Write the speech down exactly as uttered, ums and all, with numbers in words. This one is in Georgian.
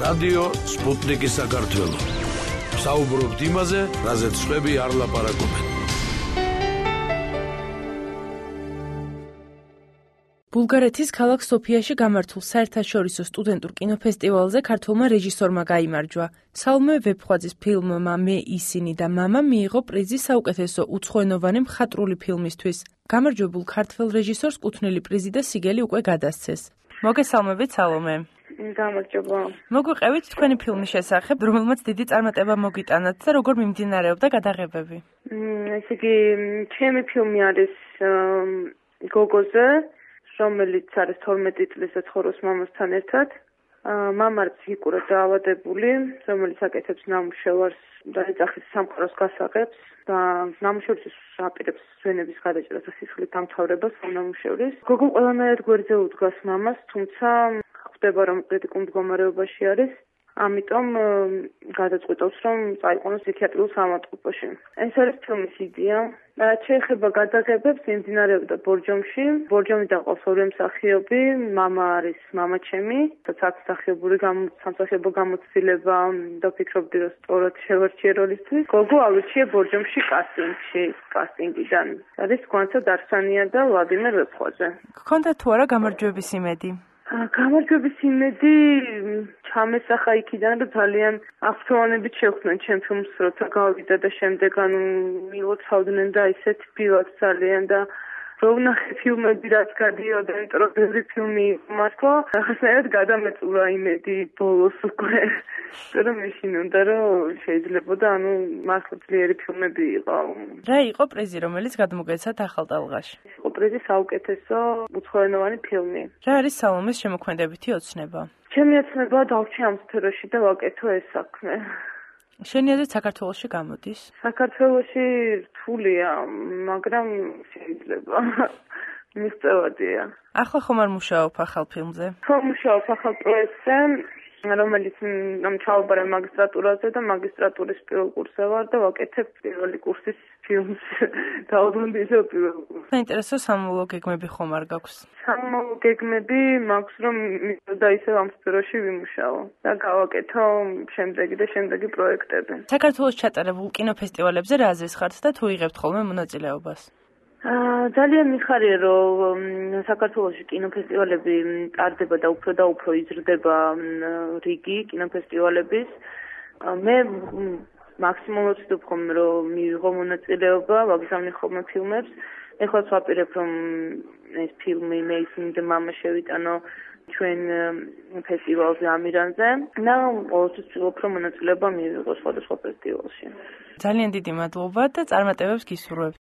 რადიო სპუტნიკი საქართველო. საუბრობთ იმაზე, რაზეც სხვები არ ლაპარაკობენ. ბულგარეთის ქალაქ სოფიაში გამართულ საერთაშორისო სტუდენტურ კინოფესტივალზე ქართველმა რეჟისორმა გაიმარჯვა. სალომე ვეფხვაძის ფილმმა „მე ისინი და მამა“ მიიღო პრიზი საუკეთესო უცხოენოვანი მხატვრული ფილმისთვის. გამარჯვებულ ქართველ რეჟისორს კუთვნილი პრიზი და სიგელი უკვე გადასცეს. მოგესალმებით, სალომე. გამარჯობა. მოგვიყევით თქვენი ფილმის შესახებ, რომელმაც დიდი წარმატება მოგიტანათ და როგორ მიმდინარეობდა გადაღებები? ესე იგი, ჩემი ფილმი არის გოგოზე, რომელიც არის თორმეტი წლის და ცხოვრობს მამასთან ერთად. მამა არის ფიზიკურად დაავადებული, რომელიც აკეთებს ნამუშევარს და ეძახის სამყაროს გასაღებს და ნამუშევრის აპირებს ზვენების გადაჭრას და სისხლის დამთავრებას ნამუშევრის. გოგო ყველანაირად გვერდზე უდგას მამას, თუმცა ხვდება, რომ კრიტიკულ მდგომარეობაში არის. ამიტომ გადაწყვეტავს, რომ წაიყვანოს ფსიქიატრიულ საავადმყოფოში. ეს არის ფილმის იდეა. შეეხება გადაღებებს, მიმდინარეობდა ბორჯომში. ბორჯომიდან ყავს ორი მსახიობი, მამა არის მამა ჩემი, რაც მსახიობური სამსახიობო გამოცდილება და ვფიქრობდი, რომ სწორად შევარჩიე როლისთვის. გოგო ავირჩიე ბორჯომში კასტინგში, კასტინგიდან. არის გვანცად არსანია და ვლადიმერ ვეფხვაძე. გქონდა თუ არა გამარჯვების იმედი? გამარჯვების იმედი ჩამესახა იქიდან, რომ ძალიან აფრთხილებით შევხვდნენ ჩემ ფილმს, როცა გავიდა და შემდეგ ანუ მილოცავდნენ და ისეთ ფილმად ძალიან და რო ვნახე ფილმები, რაც გადიოდა, იმიტომ რომ ბევრი ფილმი მართლა ახასიათად გადამეწულა იმედი ბოლოს უკვე. მაგრამ მაშინ უნდა რომ შეიძლებოდა ანუ მართლა ძლიერი ფილმები იყო. რა იყო პრიზი, რომელიც გადმოგეცათ ახალ ტალღაში? იყო პრიზი საუკეთესო უცხოენოვანი ფილმი. რა არის სალომეს შემოქმედებითი ოცნება? ჩემი ოცნება დავრჩი ამ სფეროში და ვაკეთო ეს საქმე. შენი აზრით საქართველოში გამოდის? საქართველოში რთულია, მაგრამ შეიძლება. მისწევადია. ახლა ხომ არ მუშაობ ახალ ფილმზე? ხო, მუშაობ ახალ პროექტზე, რომელიც ამ ჩავაბარე მაგისტრატურაზე და მაგისტრატურის პირველ კურსზე ვარ და ვაკეთებ პირველი კურსის ფილმს. დაუბრუნდი ისევ პირველ კურსს. საინტერესო სამომავლო გეგმები ხომ არ გაქვს? სამომავლო გეგმები მაქვს, რომ და ისევ ამ სფეროში ვიმუშაო და გავაკეთო შემდეგი და შემდეგი პროექტები. საქართველოს ჩატარებულ კინოფესტივალებზე რა აზრის ხართ და თუ იღებთ ხოლმე მონაწილეობას? ძალიან მიხარია, რომ საქართველოში კინოფესტივალები ტარდება და უფრო და უფრო იზრდება რიგი კინოფესტივალების. მე მაქსიმალურად ვცდილობ ხოლმე, რომ მივიღო მონაწილეობა, ვაგზავნე ხოლმე ფილმებს. ეხლა ვაპირებ, რომ ეს ფილმი „მე ისინი და მამა“ შევიტანო ჩვენ ფესტივალზე ამირანზე და ყოველთვის ვცდილობ, რომ მონაწილეობა მივიღო სხვადასხვა ფესტივალში. ძალიან დიდი მადლობა და წარმატებებს გისურვებთ.